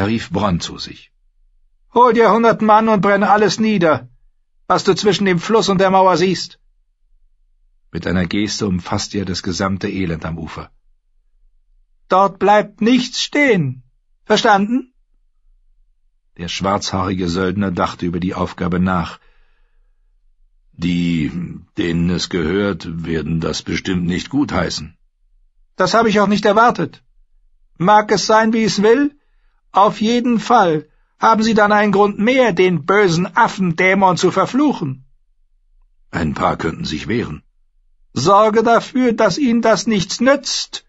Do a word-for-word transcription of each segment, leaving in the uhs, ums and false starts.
rief Bronn zu sich. »Hol dir hundert Mann und brenn alles nieder, was du zwischen dem Fluss und der Mauer siehst.« Mit einer Geste umfasste er das gesamte Elend am Ufer. »Dort bleibt nichts stehen. Verstanden?« Der schwarzhaarige Söldner dachte über die Aufgabe nach. »Die, denen es gehört, werden das bestimmt nicht gutheißen.« »Das habe ich auch nicht erwartet. Mag es sein, wie es will, auf jeden Fall haben Sie dann einen Grund mehr, den bösen Affendämon zu verfluchen.« »Ein paar könnten sich wehren.« »Sorge dafür, dass Ihnen das nichts nützt.«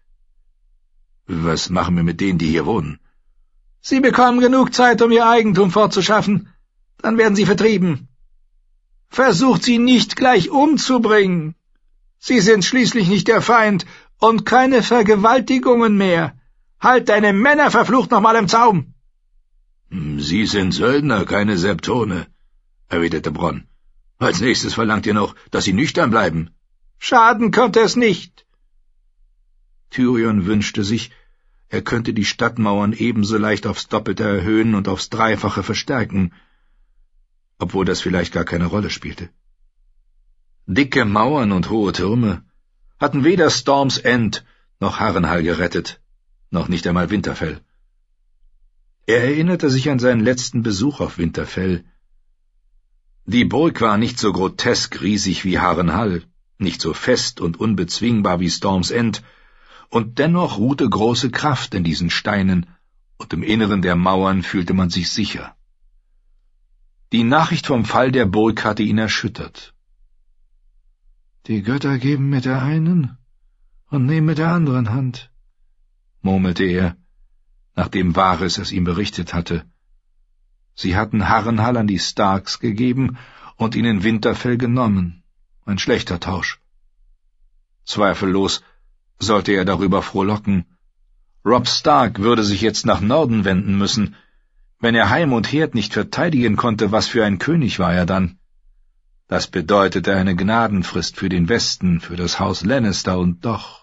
»Was machen wir mit denen, die hier wohnen?« »Sie bekommen genug Zeit, um Ihr Eigentum fortzuschaffen. Dann werden Sie vertrieben. Versucht sie nicht gleich umzubringen. Sie sind schließlich nicht der Feind, und keine Vergewaltigungen mehr. Halt deine Männer verflucht nochmal im Zaum.« »Sie sind Söldner, keine Septone«, erwiderte Bronn. »Als nächstes verlangt ihr noch, dass sie nüchtern bleiben.« »Schaden könnte es nicht.« Tyrion wünschte sich, er könnte die Stadtmauern ebenso leicht aufs Doppelte erhöhen und aufs Dreifache verstärken, obwohl das vielleicht gar keine Rolle spielte. Dicke Mauern und hohe Türme hatten weder Storm's End noch Harrenhal gerettet, noch nicht einmal Winterfell. Er erinnerte sich an seinen letzten Besuch auf Winterfell. Die Burg war nicht so grotesk riesig wie Harrenhal, nicht so fest und unbezwingbar wie Storm's End, und dennoch ruhte große Kraft in diesen Steinen, und im Inneren der Mauern fühlte man sich sicher. Die Nachricht vom Fall der Burg hatte ihn erschüttert. »Die Götter geben mit der einen und nehmen mit der anderen Hand«, murmelte er, nachdem Varys es ihm berichtet hatte. Sie hatten Harrenhal an die Starks gegeben und ihnen Winterfell genommen. Ein schlechter Tausch. Zweifellos sollte er darüber frohlocken. Robb Stark würde sich jetzt nach Norden wenden müssen. Wenn er Heim und Herd nicht verteidigen konnte, was für ein König war er dann? Das bedeutete eine Gnadenfrist für den Westen, für das Haus Lannister, und doch.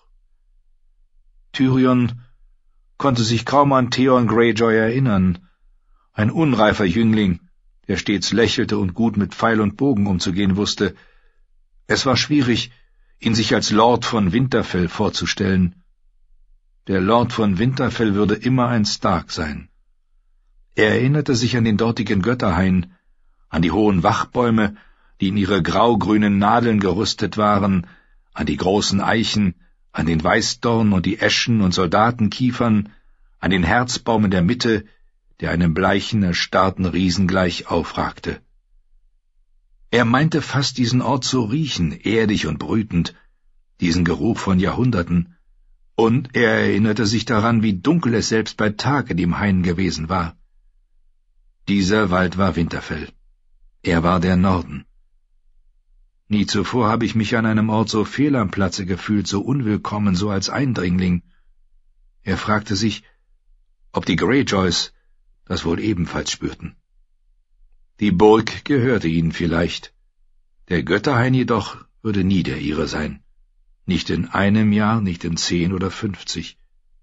Tyrion konnte sich kaum an Theon Greyjoy erinnern, ein unreifer Jüngling, der stets lächelte und gut mit Pfeil und Bogen umzugehen wusste. Es war schwierig, ihn sich als Lord von Winterfell vorzustellen. Der Lord von Winterfell würde immer ein Stark sein. Er erinnerte sich an den dortigen Götterhain, an die hohen Wachbäume, die in ihre graugrünen Nadeln gerüstet waren, an die großen Eichen, an den Weißdorn und die Eschen und Soldatenkiefern, an den Herzbaum in der Mitte, der einem bleichen, erstarrten Riesen gleich aufragte. Er meinte fast, diesen Ort zu riechen, erdig und brütend, diesen Geruch von Jahrhunderten, und er erinnerte sich daran, wie dunkel es selbst bei Tag in dem Hain gewesen war. Dieser Wald war Winterfell. Er war der Norden. Nie zuvor habe ich mich an einem Ort so fehl am Platze gefühlt, so unwillkommen, so als Eindringling. Er fragte sich, ob die Greyjoys das wohl ebenfalls spürten. Die Burg gehörte ihnen vielleicht. Der Götterhain jedoch würde nie der ihre sein. Nicht in einem Jahr, nicht in zehn oder fünfzig.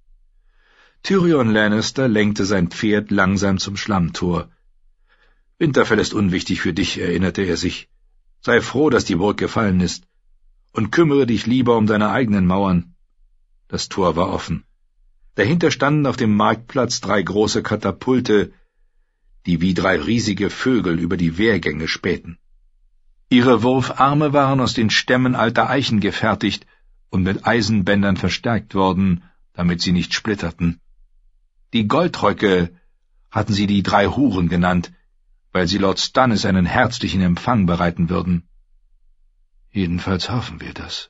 Tyrion Lannister lenkte sein Pferd langsam zum Schlammtor. Winterfell ist unwichtig für dich, erinnerte er sich. Sei froh, dass die Burg gefallen ist, und kümmere dich lieber um deine eigenen Mauern. Das Tor war offen. Dahinter standen auf dem Marktplatz drei große Katapulte, die wie drei riesige Vögel über die Wehrgänge spähten. Ihre Wurfarme waren aus den Stämmen alter Eichen gefertigt und mit Eisenbändern verstärkt worden, damit sie nicht splitterten. Die Goldröcke hatten sie die drei Huren genannt, weil sie Lord Stannis einen herzlichen Empfang bereiten würden. Jedenfalls hoffen wir das.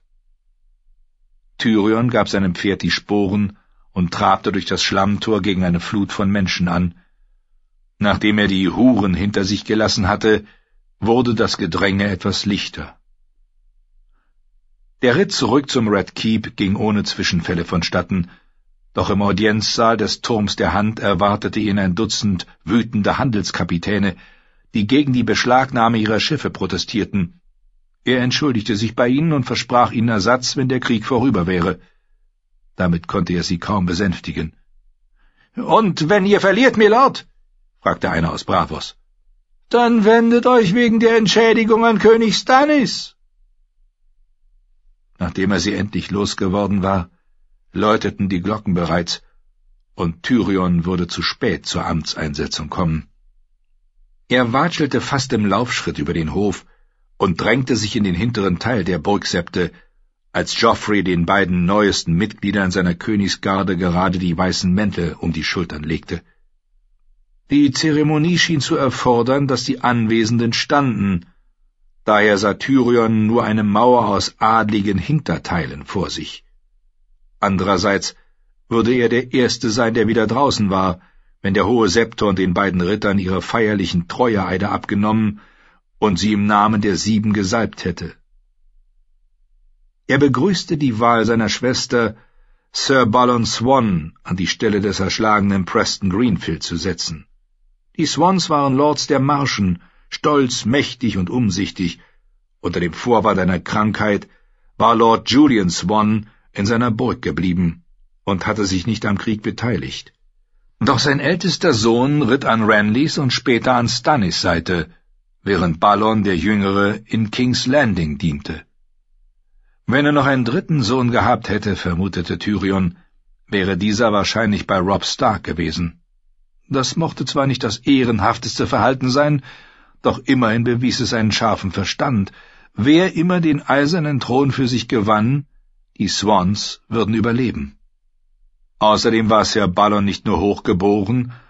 Tyrion gab seinem Pferd die Sporen und trabte durch das Schlammtor gegen eine Flut von Menschen an. Nachdem er die Huren hinter sich gelassen hatte, wurde das Gedränge etwas lichter. Der Ritt zurück zum Red Keep ging ohne Zwischenfälle vonstatten, doch im Audienzsaal des Turms der Hand erwartete ihn ein Dutzend wütender Handelskapitäne, die gegen die Beschlagnahme ihrer Schiffe protestierten. Er entschuldigte sich bei ihnen und versprach ihnen Ersatz, wenn der Krieg vorüber wäre. Damit konnte er sie kaum besänftigen. »Und wenn ihr verliert, Milord?« fragte einer aus Bravos. »Dann wendet euch wegen der Entschädigung an König Stannis.« Nachdem er sie endlich losgeworden war, läuteten die Glocken bereits, und Tyrion würde zu spät zur Amtseinsetzung kommen. Er watschelte fast im Laufschritt über den Hof und drängte sich in den hinteren Teil der Burgsepte, als Joffrey den beiden neuesten Mitgliedern seiner Königsgarde gerade die weißen Mäntel um die Schultern legte. Die Zeremonie schien zu erfordern, dass die Anwesenden standen, daher sah Tyrion nur eine Mauer aus adligen Hinterteilen vor sich. Andererseits würde er der Erste sein, der wieder draußen war, wenn der hohe Septon den beiden Rittern ihre feierlichen Treueeide abgenommen und sie im Namen der Sieben gesalbt hätte. Er begrüßte die Wahl seiner Schwester, Sir Balon Swann an die Stelle des erschlagenen Preston Greenfield zu setzen. Die Swans waren Lords der Marschen, stolz, mächtig und umsichtig. Unter dem Vorwand einer Krankheit war Lord Julian Swann in seiner Burg geblieben und hatte sich nicht am Krieg beteiligt. Doch sein ältester Sohn ritt an Renlys und später an Stannis Seite, während Balon der Jüngere in King's Landing diente. Wenn er noch einen dritten Sohn gehabt hätte, vermutete Tyrion, wäre dieser wahrscheinlich bei Robb Stark gewesen. Das mochte zwar nicht das ehrenhafteste Verhalten sein, doch immerhin bewies es einen scharfen Verstand. Wer immer den eisernen Thron für sich gewann, die Swans würden überleben. Außerdem war Sir Balon nicht nur hochgeboren,